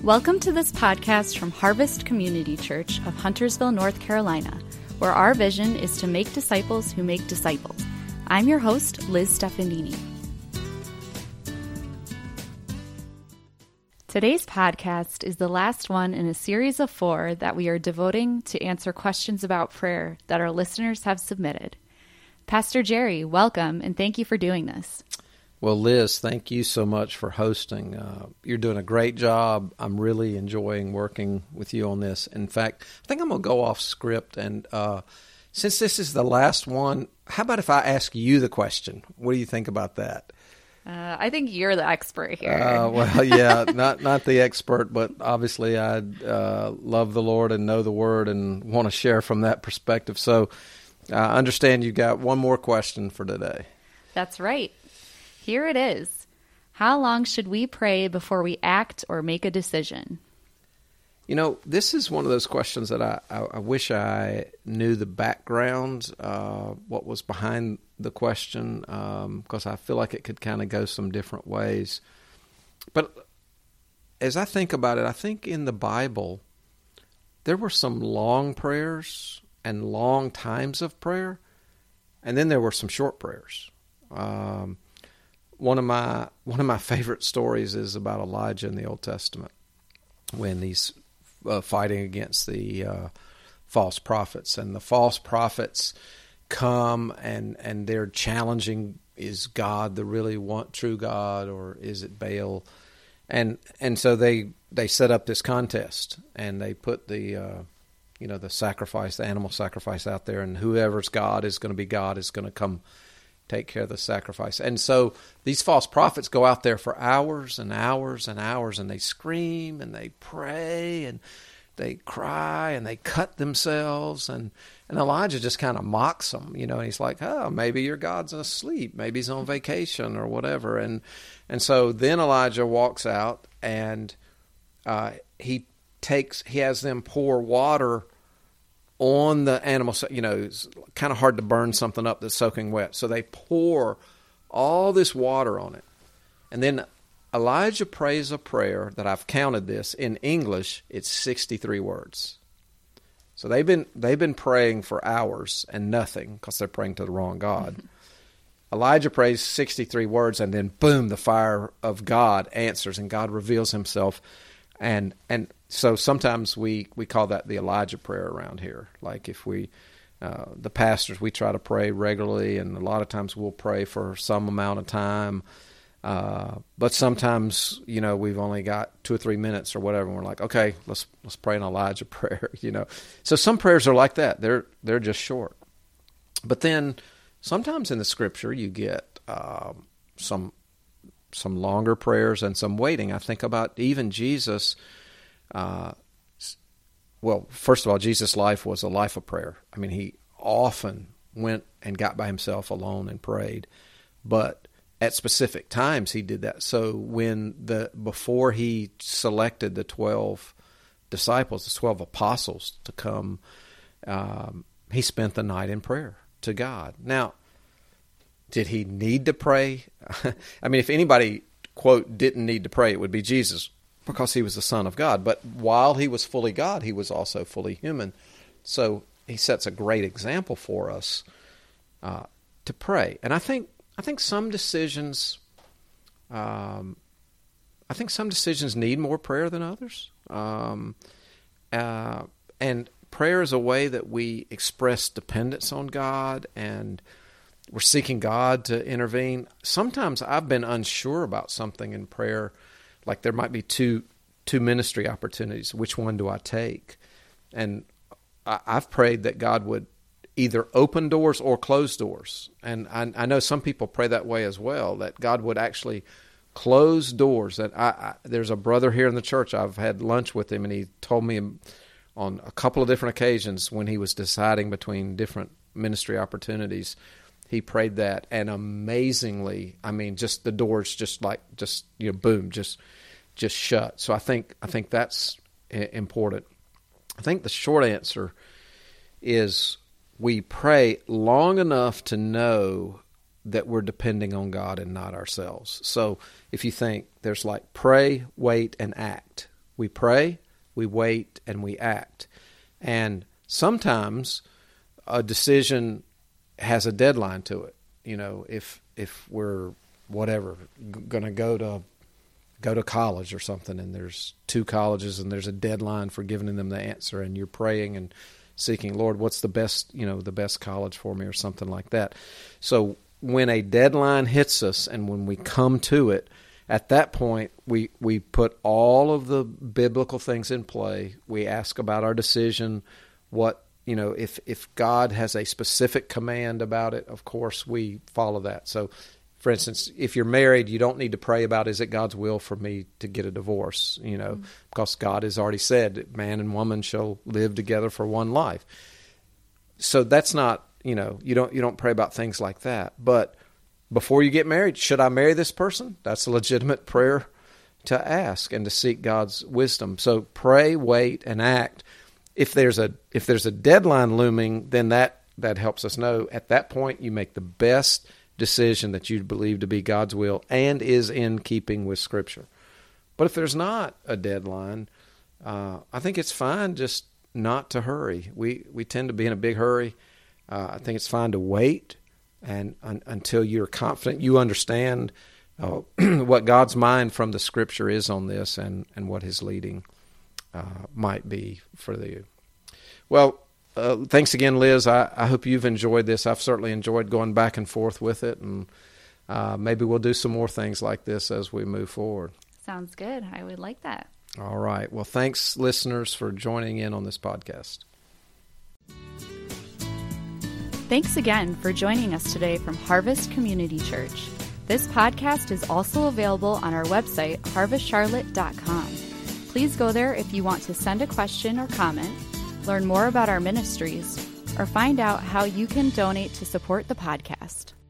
Welcome to this podcast from Harvest Community Church of Huntersville, North Carolina, where our vision is to make disciples who make disciples. I'm your host, Liz Stefanini. Today's podcast is the last one in a series of 4 that we are devoting to answer questions about prayer that our listeners have submitted. Pastor Jerry, welcome, and thank you for doing this. Well, Liz, thank you so much for hosting. You're doing a great job. I'm really enjoying working with you on this. In fact, I think I'm going to go off script, and since this is the last one, how about if I ask you the question? What do you think about that? I think you're the expert here. Well, yeah, not the expert, but obviously I love the Lord and know the Word and want to share from that perspective. So I understand you got one more question for today. That's right. Here it is. How long should we pray before we act or make a decision? You know, this is one of those questions that I wish I knew the background, what was behind the question, because I feel like it could kind of go some different ways. But as I think about it, I think in the Bible, there were some long prayers and long times of prayer, and then there were some short prayers. One of my favorite stories is about Elijah in the Old Testament when he's fighting against the false prophets, and the false prophets come and they're challenging: is God the really true God, or is it Baal? And so they set up this contest, and they put the sacrifice, the animal sacrifice out there, and whoever's God is going to be God is going to come take care of the sacrifice. And so these false prophets go out there for hours and hours and hours, and they scream and they pray and they cry and they cut themselves, and Elijah just kind of mocks them, and he's like, oh, maybe your God's asleep, maybe he's on vacation or whatever. And so then Elijah walks out, and he has them pour water on the animal. It's kind of hard to burn something up that's soaking wet. So they pour all this water on it. And then Elijah prays a prayer that I've counted this. In English, it's 63 words. So they've been praying for hours and nothing because they're praying to the wrong God. Elijah prays 63 words, and then boom, the fire of God answers, and God reveals himself. And so sometimes we call that the Elijah prayer around here. Like if the pastors, we try to pray regularly, and a lot of times we'll pray for some amount of time. But sometimes, we've only got 2 or 3 minutes or whatever, and we're like, okay, let's pray an Elijah prayer, So some prayers are like that. They're just short. But then sometimes in the Scripture you get some longer prayers and some waiting. I think about even Jesus. Well, first of all, Jesus' life was a life of prayer. I mean, he often went and got by himself alone and prayed, but at specific times he did that. So before he selected the 12 disciples, the 12 apostles to come, he spent the night in prayer to God. Now, did he need to pray? I mean, if anybody, quote, didn't need to pray, it would be Jesus, because he was the Son of God. But while he was fully God, he was also fully human. So he sets a great example for us to pray. And I think some decisions, need more prayer than others. And prayer is a way that we express dependence on God, and we're seeking God to intervene. Sometimes I've been unsure about something in prayer, like there might be two ministry opportunities. Which one do I take? And I've prayed that God would either open doors or close doors. And I know some people pray that way as well, that God would actually close doors. That there's a brother here in the church, I've had lunch with him, and he told me on a couple of different occasions when he was deciding between different ministry opportunities, he prayed that, and amazingly, I mean, just the doors boom, just shut. So I think that's important. I think the short answer is we pray long enough to know that we're depending on God and not ourselves. So if you think there's like pray, wait, and act. We pray, we wait, and we act. And sometimes a decision has a deadline to it. You know, if we're whatever going to go to college or something, and there's 2 colleges and there's a deadline for giving them the answer, and you're praying and seeking, Lord, what's the best college for me, or something like that. So when a deadline hits us and when we come to it, at that point we put all of the biblical things in play. We ask about our decision, what, you know, if God has a specific command about it, of course we follow that. So for instance, if you're married, you don't need to pray about, is it God's will for me to get a divorce? You know, because God has already said that man and woman shall live together for one life. So that's not, you know, you don't pray about things like that. But before you get married, should I marry this person? That's a legitimate prayer to ask and to seek God's wisdom. So pray, wait, and act. If there's a deadline looming, then that helps us know at that point you make the best decision that you believe to be God's will and is in keeping with Scripture. But if there's not a deadline, I think it's fine just not to hurry. We tend to be in a big hurry. I think it's fine to wait and until you're confident you understand what God's mind from the Scripture is on this and what His leading might be for you. Well, thanks again, Liz. I hope you've enjoyed this. I've certainly enjoyed going back and forth with it, and maybe we'll do some more things like this as we move forward. Sounds good. I would like that. All right. Well, thanks, listeners, for joining in on this podcast. Thanks again for joining us today from Harvest Community Church. This podcast is also available on our website, harvestcharlotte.com. Please go there if you want to send a question or comment, learn more about our ministries, or find out how you can donate to support the podcast.